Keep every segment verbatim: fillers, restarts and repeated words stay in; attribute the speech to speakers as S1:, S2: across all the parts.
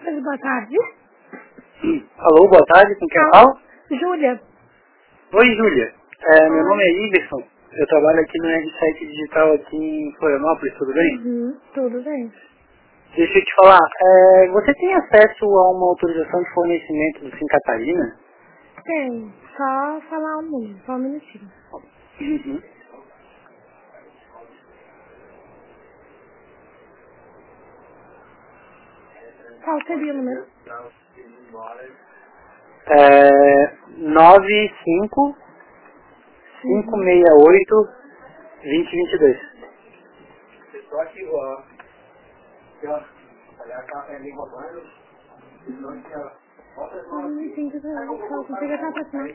S1: Mas boa tarde.
S2: Alô, boa tarde, com quem eu falo?
S1: Júlia.
S2: Oi, Júlia. É, meu
S1: Oi.
S2: nome é Iverson. Eu trabalho aqui no R sete Digital aqui em Florianópolis, tudo bem?
S1: Uhum, tudo bem.
S2: Deixa eu te falar, é, você tem acesso a uma autorização de fornecimento do Sim Catarina?
S1: Tem. Só falar um minuto, só um minutinho.
S2: Uhum.
S1: Qual seria o número?
S2: É, nove cinco cinco
S1: Uhum.
S2: seis oito dois zero dois dois.
S1: Só um minutinho que eu só consigo achar pra assinar.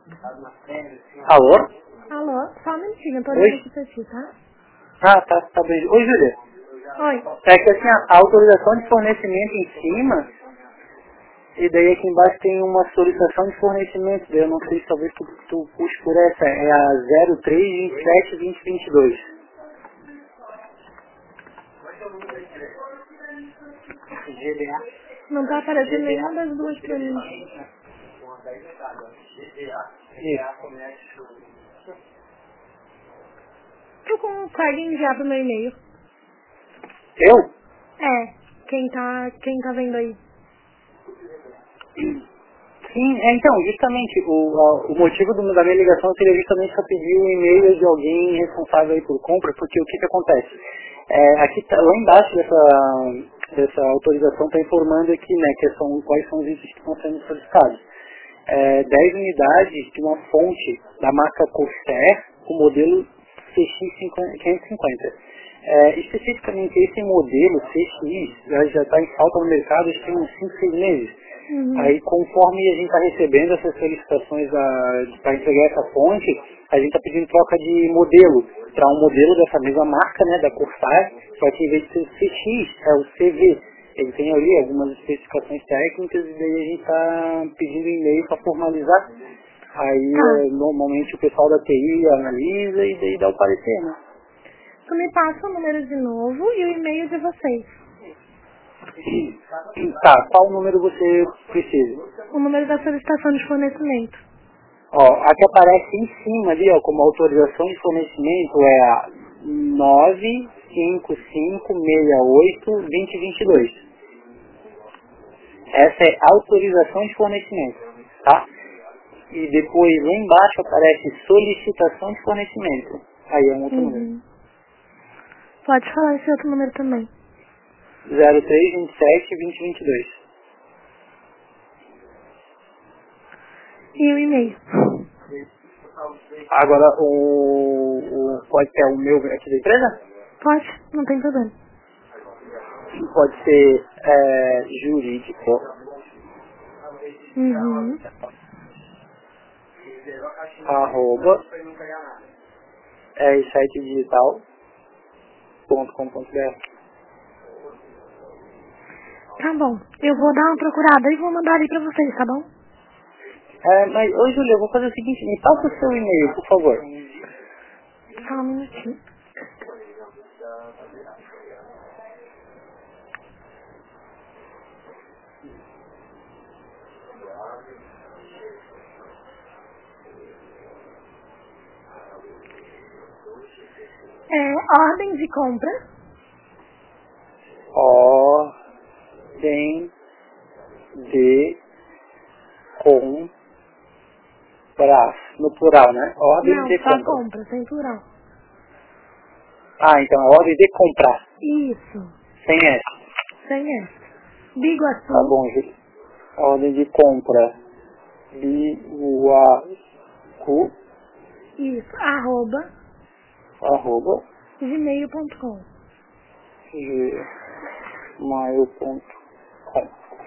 S2: Alô?
S1: Alô? Só um minutinho, eu tô olhando
S2: Oi?
S1: aqui pra ti, tá?
S2: Ah, tá, tá bem. Oi, Júlia.
S1: Oi.
S2: É que assim, a autorização de fornecimento em cima, e daí aqui embaixo tem uma solicitação de fornecimento, daí eu não sei se talvez tu, tu puxe por essa, é a zero três vinte e sete vinte vinte e dois. G D A.
S1: Não tá aparecendo nenhuma das duas pra mim.
S2: Isso.
S1: Tu consegue enviar pro meu e-mail?
S2: Eu?
S1: É. Quem tá, quem tá vendo aí?
S2: Sim, é, então, justamente, o, a- o motivo do, da minha ligação seria justamente para pedir um e-mail de alguém responsável aí por compra, porque o que que acontece? É, aqui tá, lá embaixo dessa, dessa autorização está informando aqui, né, que são, quais são os itens que estão sendo solicitados. É, dez unidades de uma fonte da marca Corsair, com modelo C X quinhentos e cinquenta. É, especificamente esse modelo C X já já está em falta no mercado acho que tem uns cinco, seis meses.
S1: Uhum.
S2: Aí conforme a gente está recebendo essas solicitações para entregar essa fonte, a gente está pedindo troca de modelo para um modelo dessa mesma marca, né, da Corsair, só que em vez de ser o C X, é o C V. Ele tem ali algumas especificações técnicas e daí a gente está pedindo e-mail para formalizar. Aí
S1: Tá.
S2: eh, normalmente o pessoal da T I analisa e daí dá o parecer, né?
S1: Tu me passa o número de novo e o e-mail de vocês.
S2: Tá, qual número você precisa?
S1: O número da solicitação de fornecimento.
S2: Ó, a que aparece em cima ali, ó, como autorização de fornecimento é a nove cinco cinco seis oito dois zero dois dois. Essa é autorização de fornecimento, tá? E depois lá embaixo aparece solicitação de fornecimento. Aí é um outro número.
S1: Uhum. Pode falar esse outro número também.
S2: zero três vinte e sete vinte vinte e dois.
S1: E o e-mail.
S2: Agora o, o pode ser o meu aqui da empresa?
S1: Pode, não tem problema.
S2: Pode ser é, jurídico,
S1: Uhum.
S2: arroba, r sete digital ponto com ponto b r.
S1: Tá bom. Eu vou dar uma procurada e vou mandar ali pra vocês, tá bom?
S2: É, mas, ô Júlia, eu vou fazer o seguinte, me passa o seu e-mail, por favor.
S1: Só um minutinho. É ordem de compra.
S2: Ordem de compras, no plural, né? Ordem
S1: Não,
S2: de
S1: só
S2: compras.
S1: compra, sem plural.
S2: Ah, então é ordem de comprar,
S1: Isso.
S2: sem S.
S1: Sem S.
S2: Tá
S1: Biguaçu.
S2: bom, Júlia. Ordem de compra, Biguacu,
S1: Isso. Arroba
S2: arroba,
S1: gmail ponto com.
S2: gmail ponto com.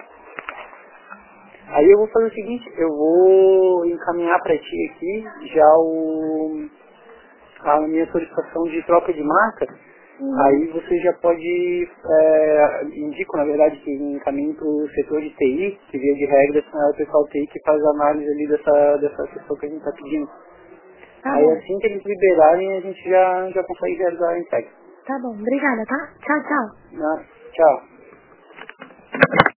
S2: Aí eu vou fazer o seguinte, eu vou encaminhar para ti aqui já o, a minha solicitação de troca de marca.
S1: Uhum.
S2: Aí você já pode, é, indico na verdade que encaminhe para o setor de T I, que via de regra é o pessoal T I que faz a análise ali dessa, dessa questão que a gente está pedindo.
S1: Tá
S2: Aí
S1: bom.
S2: assim que eles liberarem a gente já, já consegue realizar a entrega.
S1: Tá bom. Obrigada, tá? Tchau, tchau.
S2: Né? Tchau.